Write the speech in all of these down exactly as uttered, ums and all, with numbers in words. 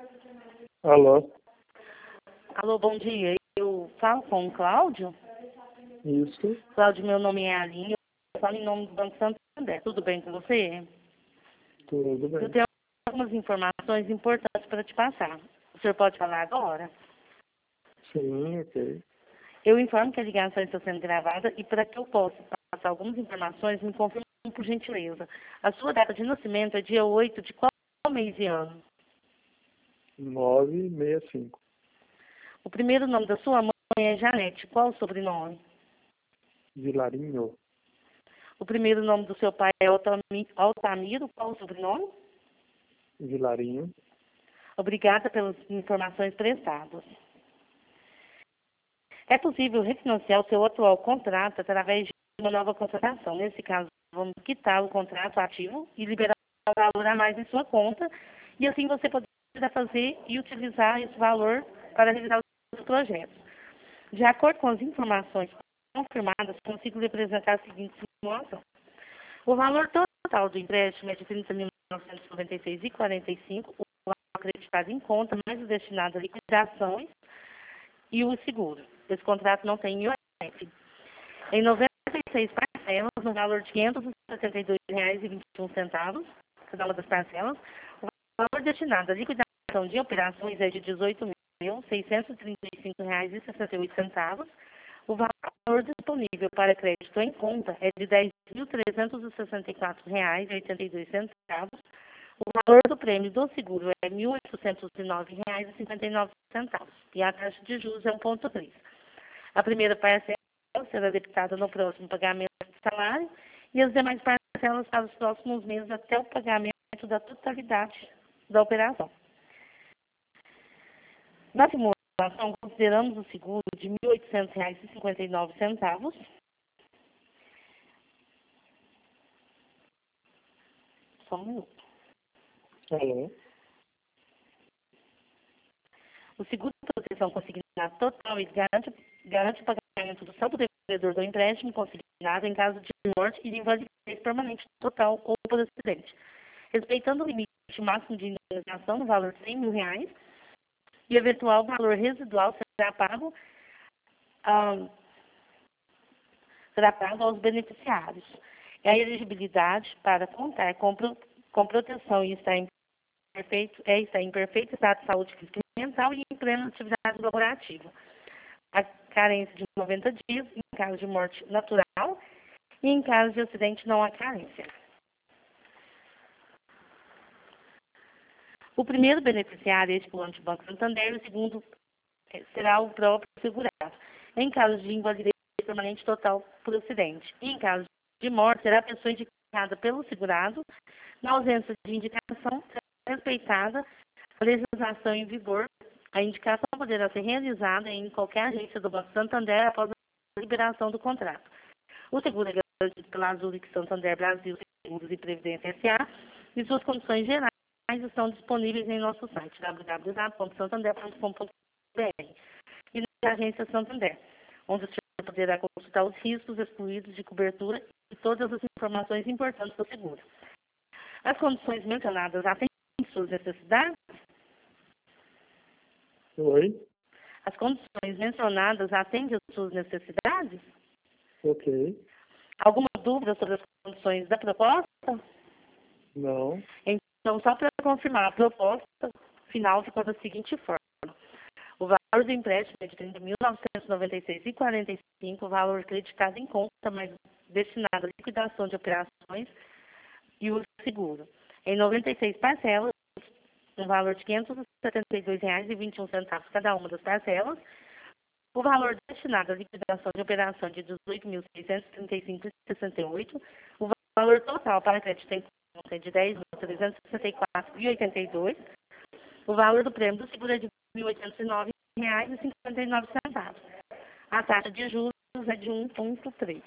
Alô? Alô, bom dia. Eu falo com o Cláudio. Isso, Cláudio, meu nome é Aline. Eu falo em nome do Banco Santander. Tudo bem com você? tudo Eu bem. tenho algumas informações importantes para te passar. O senhor pode falar agora? Sim, ok. Eu informo que a ligação está sendo gravada e para que eu possa passar algumas informações, me confirme por gentileza. A sua data de nascimento é dia oito de qual mês e ano? nove seis cinco. O primeiro nome da sua mãe é Janete. Qual o sobrenome? Vilarinho. O primeiro nome do seu pai é Altami- Altamiro. Qual o sobrenome? Vilarinho. Obrigada pelas informações prestadas. É possível refinanciar o seu atual contrato através de uma nova contratação. Nesse caso, vamos quitar o contrato ativo e liberar o valor a mais em sua conta. E assim você poderá fazer e utilizar esse valor para realizar os seus projetos. De acordo com as informações confirmadas, consigo lhe apresentar a seguinte simulação. O valor total do empréstimo é de trinta mil novecentos e noventa e seis reais e quarenta e cinco centavos, o valor acreditado em conta, mais o destinado a liquidações e o seguro. Esse contrato não tem I O F. Em noventa e seis parcelas, no valor de quinhentos e setenta e dois reais e vinte e um centavos, cada uma das parcelas, o valor destinado à liquidação de operações é de dezoito mil seiscentos e trinta e cinco reais e sessenta e oito centavos. O valor disponível para crédito em conta é de dez mil trezentos e sessenta e quatro reais e oitenta e dois centavos. O valor do prêmio do seguro é mil oitocentos e nove reais e cinquenta e nove centavos. E a taxa de juros é um vírgula três. A primeira parcela será debitada no próximo pagamento do salário e as demais parcelas para os próximos meses até o pagamento da totalidade da operação. Na simulação, consideramos o seguro de mil e oitocentos reais e cinquenta e nove centavos. Só um minuto. Alô? O seguro de proteção consignado total ele garante, garante o pagamento do saldo devedor do empréstimo consignado em caso de morte e de invalidez permanente total ou por acidente, respeitando o limite máximo de indenização no valor de cem mil reais e eventual valor residual será pago, ah, será pago aos beneficiários. É a elegibilidade para contar com, pro, com proteção e estar em perfeito, é estar em perfeito estado de saúde física e mental e em plena atividade laborativa. A carência de noventa dias em caso de morte natural e em caso de acidente não há carência. O primeiro beneficiário é estipulante do Banco Santander e o segundo será o próprio segurado. Em caso de invalidez permanente total por acidente e em caso de morte, será a pessoa indicada pelo segurado. Na ausência de indicação, será respeitada a legislação em vigor. A indicação poderá ser realizada em qualquer agência do Banco Santander após a liberação do contrato. O seguro é garantido pela Zurich Santander Brasil Seguros e Previdência S A e suas condições gerais estão disponíveis em nosso site w w w ponto santander ponto com ponto b r e na agência Santander, onde o senhor poderá consultar os riscos excluídos de cobertura e todas as informações importantes do seguro. As condições mencionadas atendem suas necessidades? Oi? As condições mencionadas atendem às suas necessidades? Ok. Alguma dúvida sobre as condições da proposta? Não. Então, só para confirmar, a proposta final ficou da seguinte forma. O valor do empréstimo é de trinta mil novecentos e noventa e seis reais e quarenta e cinco centavos, o valor acreditado em conta, mas destinado à liquidação de operações e o seguro. Em noventa e seis parcelas, um valor de quinhentos e setenta e dois reais e vinte e um centavos cada uma das parcelas. O valor destinado à liquidação de operação de dezoito mil seiscentos e trinta e cinco reais e sessenta e oito centavos. O valor total para crédito em conta é de dez mil trezentos e sessenta e quatro reais e oitenta e dois centavos. O valor do prêmio do seguro é de mil oitocentos e nove reais e cinquenta e nove centavos. A taxa de juros é de um vírgula três.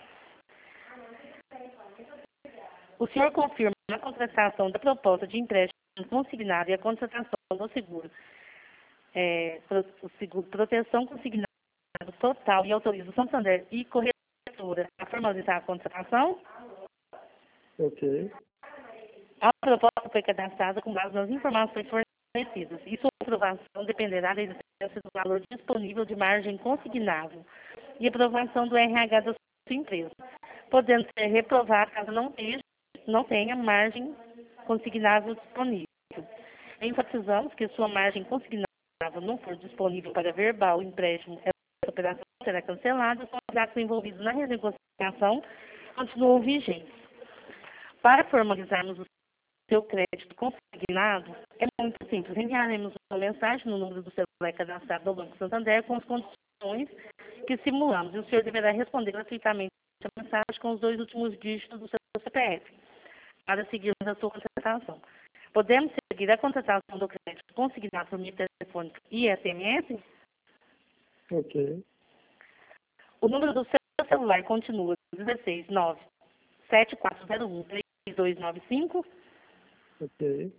O senhor confirma a contratação da proposta de empréstimo consignado e a contratação do seguro, é, o seguro proteção consignado total e autoriza o Santander e corretora a formalizar a contratação? Ok. A proposta foi cadastrada com base nas informações fornecidas fornecidas, e sua aprovação dependerá da existência do valor disponível de margem consignável e aprovação do R H da sua empresa, podendo ser reprovado caso não tenha, não tenha margem consignável disponível. Enfatizamos que sua margem consignável não for disponível para verbal empréstimo, essa operação será cancelada, os atos envolvidos na renegociação continuam vigentes. Para formalizarmos o seu crédito consignado, é muito simples. Enviaremos uma mensagem no número do celular cadastrado do Banco Santander com as condições que simulamos, e o senhor deverá responder gratuitamente a mensagem com os dois últimos dígitos do seu C P F, para seguirmos a sua contratação. Podemos seguir a contratação do crédito consignado por meio telefônico e S M S? Ok. O número do seu celular continua dezesseis nove sete quatro zero um três dois nove cinco. Ok.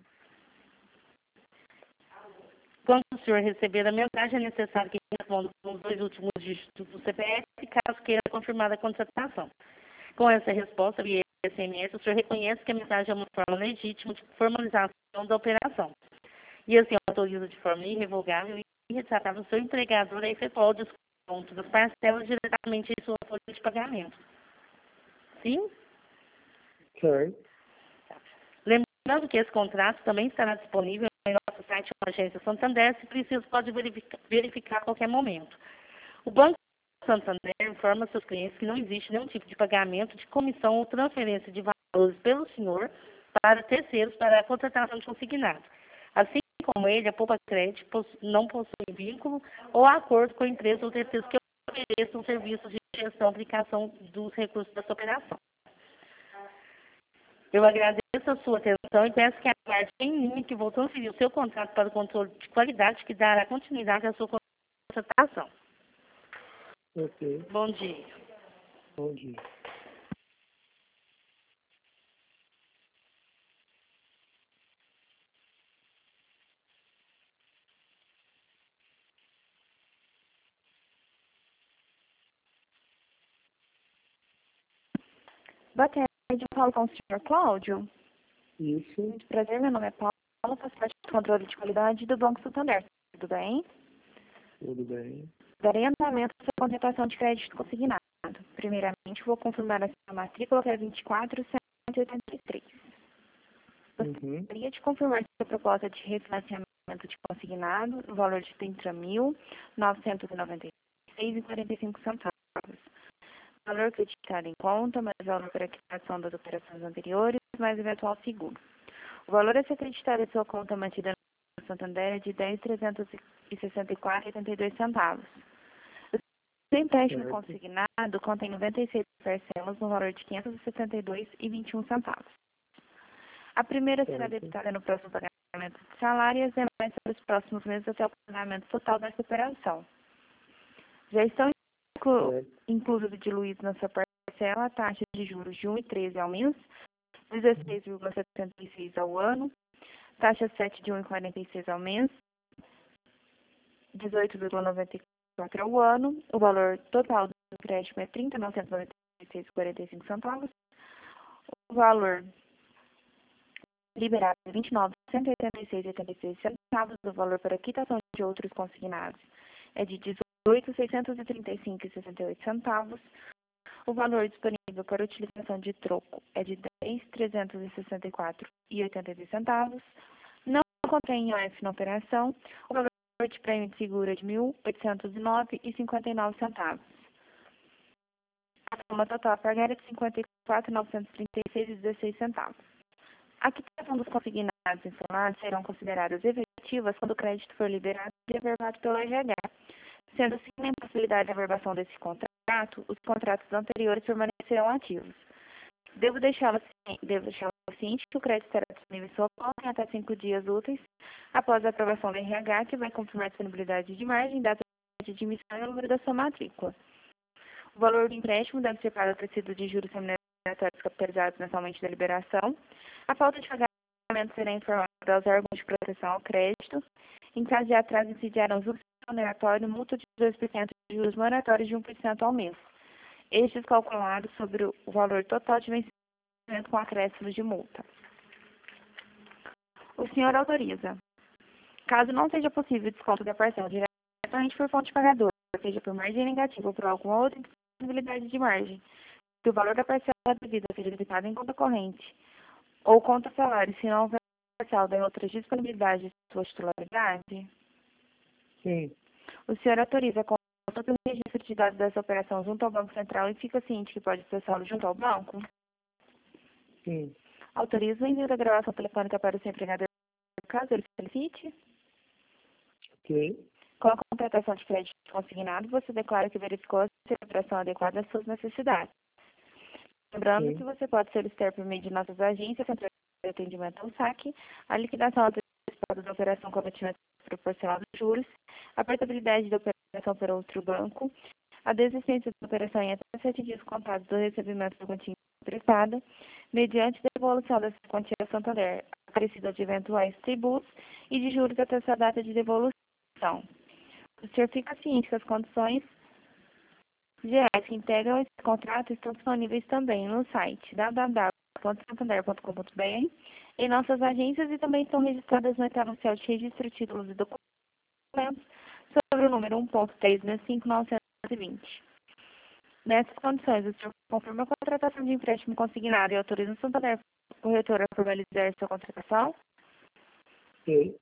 Quando o senhor receber a mensagem, é necessário que responda com os dois últimos dígitos do C P F, caso queira confirmar a contratação. Com essa resposta via S M S, o senhor reconhece que a mensagem é uma forma legítima de formalização da operação. E assim autoriza de forma irrevogável e retratável o seu empregador a efetuar o desconto das parcelas diretamente em sua folha de pagamento. Sim? Certo. Lembrando que esse contrato também estará disponível em nosso site ou agência Santander, se preciso pode verificar, verificar a qualquer momento. O Banco Santander informa seus clientes que não existe nenhum tipo de pagamento de comissão ou transferência de valores pelo senhor para terceiros para a contratação de consignado. Assim como ele, a Poupa Crédito não possui vínculo ou acordo com a empresa ou terceiros que ofereçam serviços de gestão e aplicação dos recursos dessa operação. Eu agradeço a sua atenção e peço que aguarde em linha que vou transferir o seu contrato para o controle de qualidade que dará continuidade à sua contratação. Ok. Bom dia. Bom dia. Boa tarde, eu falo com o senhor Cláudio. Isso. Muito prazer, meu nome é Paula, faço parte do controle de qualidade do Banco Santander. Tudo bem? Tudo bem. Darei andamento à sua contratação de crédito consignado. Primeiramente, vou confirmar a sua matrícula, que é vinte e quatro cento e oitenta e três. Uhum. Gostaria de confirmar sua proposta de refinanciamento de consignado no valor de trinta mil novecentos e noventa e seis reais e quarenta e cinco centavos. Valor acreditado em conta, mais valor para quitação das operações anteriores, mais eventual seguro. O valor a ser acreditado em sua conta mantida no Santander é de dez mil trezentos e sessenta e quatro reais e oitenta e dois centavos. O seu empréstimo Certo. consignado contém noventa e seis parcelas no valor de quinhentos e setenta e dois reais e vinte e um centavos. A primeira será Certo. debitada no próximo pagamento de salário e as demais para os próximos meses até o pagamento total dessa operação. Já estão inclu Certo. inclusos e diluídos na sua parcela a taxa de juros de um vírgula treze ao mês, dezesseis vírgula setenta e seis ao ano, taxa sete de um vírgula quarenta e seis ao mês, dezoito vírgula noventa e quatro ao ano, o valor total do empréstimo é trinta mil novecentos e noventa e seis reais e quarenta e cinco centavos, o valor liberado é vinte e nove mil cento e oitenta e seis reais e oitenta e seis centavos, o valor para quitação de outros consignados é de dezoito mil seiscentos e trinta e cinco reais e sessenta e oito centavos, o valor disponível para utilização de troco é de dez mil trezentos e sessenta e quatro reais e oitenta e dois centavos, não contém I O F na operação, o valor de prêmio de seguro é de mil oitocentos e nove reais e cinquenta e nove centavos. A soma total a pagar é de cinquenta e quatro mil novecentos e trinta e seis reais e dezesseis centavos. A quitação dos consignados informados serão consideradas efetivas quando o crédito for liberado e averbado pelo R H. Sendo assim, na impossibilidade de averbação desse contrato, os contratos anteriores permanecerão ativos. Devo deixá-lo devo deixá-lo ciente que o crédito será disponível em sua conta em até cinco dias úteis após a aprovação do R H, que vai confirmar a disponibilidade de margem, data de admissão e o número da sua matrícula. O valor do empréstimo deve ser pago a tecido de juros remuneratórios capitalizados mensalmente da liberação. A falta de pagamento será informada aos órgãos de proteção ao crédito. Em caso de atraso, incidirão juros remuneratórios, multa de dois por cento e juros moratórios de um por cento ao mês. Estes calculados sobre o valor total de vencimento com acréscimos de multa. O senhor autoriza. Caso não seja possível o desconto da parcela diretamente por fonte pagadora, seja por margem negativa ou por alguma outra possibilidade de margem, que o valor da parcela devida seja debitado em conta corrente ou conta salário, se não houver saldo em outras disponibilidades de sua titularidade, Sim. o senhor autoriza a consulta do registro de dados dessa operação junto ao Banco Central e fica ciente que pode acessá-lo junto ao banco? Sim. Autoriza o envio da gravação telefônica para o seu empregador, caso ele solicite? Ok. Com a contratação de crédito consignado, você declara que verificou se a operação adequada às suas necessidades. Lembrando Sim. que você pode solicitar por meio de nossas agências, centrais de atendimento ao saque, a liquidação antecipada da operação com abatimento proporcional dos juros, a portabilidade da operação para outro banco, a desistência da operação em até sete dias contados do recebimento da quantia emprestada, mediante devolução dessa quantia ao Santander, acrescida de eventuais tributos e de juros até essa data de devolução. O senhor fica ciente que as condições gerais que integram esse contrato estão disponíveis também no site w w w ponto santander ponto com ponto b r, em nossas agências e também estão registradas no Itanuncial de Registro, Títulos e Documentos sobre o número um ponto três mil cinco novecentos e vinte. Nessas condições, o senhor confirma a contratação de empréstimo consignado e autoriza o Santander corretor a formalizar sua contratação? Ok.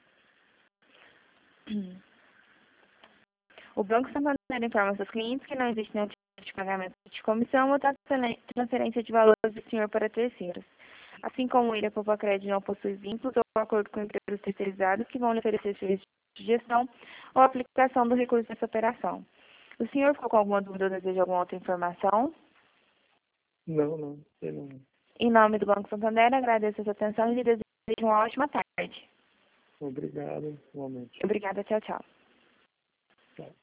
O Banco Santander informa seus clientes que não existe nenhum tipo de pagamento de comissão ou transferência de valores do senhor para terceiros. Assim como o Ilha Poupacred não possui vínculos ou acordo com empresas terceirizadas que vão lhe oferecer serviços de gestão ou aplicação do recurso dessa operação. O senhor ficou com alguma dúvida ou deseja alguma outra informação? Não, não. Sei não. Em nome do Banco Santander, agradeço a sua atenção e lhe desejo uma ótima tarde. Obrigado. Igualmente. Obrigada, tchau, tchau. Tchau.